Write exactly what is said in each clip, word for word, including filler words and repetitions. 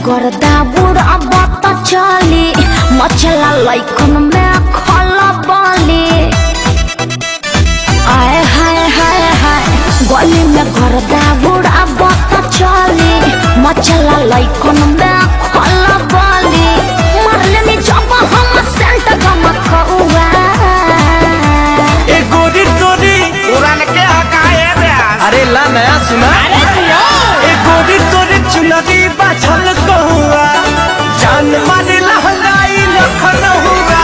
गर्दा बुढ़ा बता चली मचला लइकन में खला बाली आए हाय हाय हाय गली में गर्दा बुढ़ा बता चली मचला लइकन में खला बाली मरले में जब हम सेंट गमकौआ ए गोरी तोरी पुरान के हकाए रे। अरे ला नया सुना ए गोरी तोरी चुनरी बाछल कहुआ जान मारे लहलाई लखन हुआ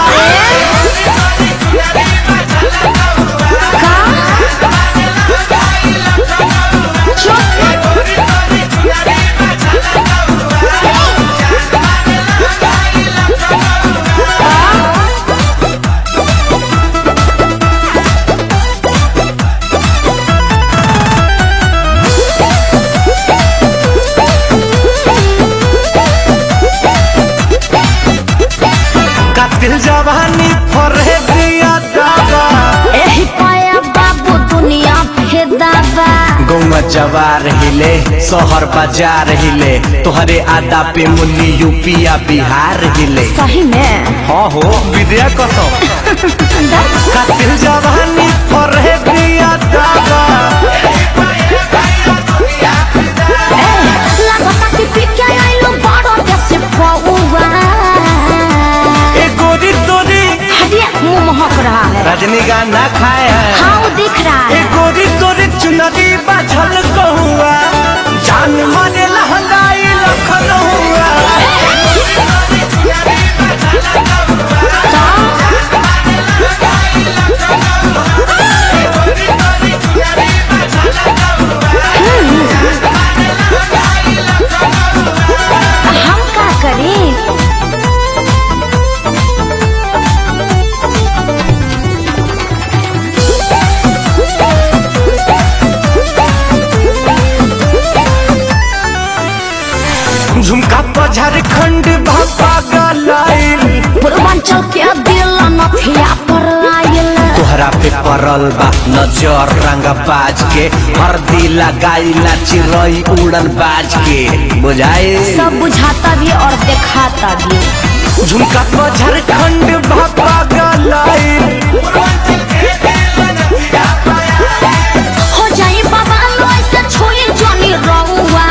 दिल जवानी फरे दिया दावा एही पाया बाबू दुनिया फेदावा गौवा जवार हिले शहर बाजार हिले तोहरे आदा पे मुन्नी यूपिया बिहार हिले सही में हाँ हो विद्या कसम दिल जवानी फरे दिया दावा लागता कि पिके आइलो बड़ो जैसे पौवा मुँह महक रहा है रजनीगंधा खाए हैं हाँ वो दिख रहा है गोरी तोरी चुनरी बाछल कहुआ जान माने लहलाई लखन हुआ हम क्या करें झुमका पर झारखंड भापा गलाइल पूर्वांचल के दिल नथिया पर आइल तोहरा पे परल बा नजर रंगा बाज के हरदी लगाइला चिरई उड़न बाज के बुझाए सब बुझाता भी और दिखाता भी झुमका पर झारखंड भापा गलाइल हो जाई बाबा लोई से छोई जानी रहुआ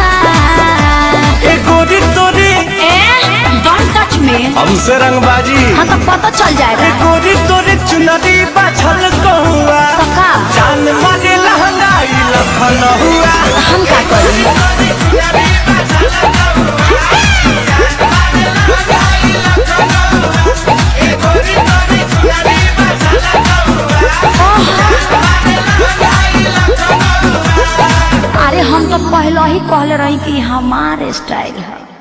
गोरी तोरी डोंट टच मी हमसे रंगबाजी हाँ तो पता चल जाएगा गोरी तोरी चुनरी बाछल कहुआ तो का जान मारे लहंगाई लखन हुआ हम क्या करें अरे हम तो पहले ही कहले रही कि हमारे स्टाइल है।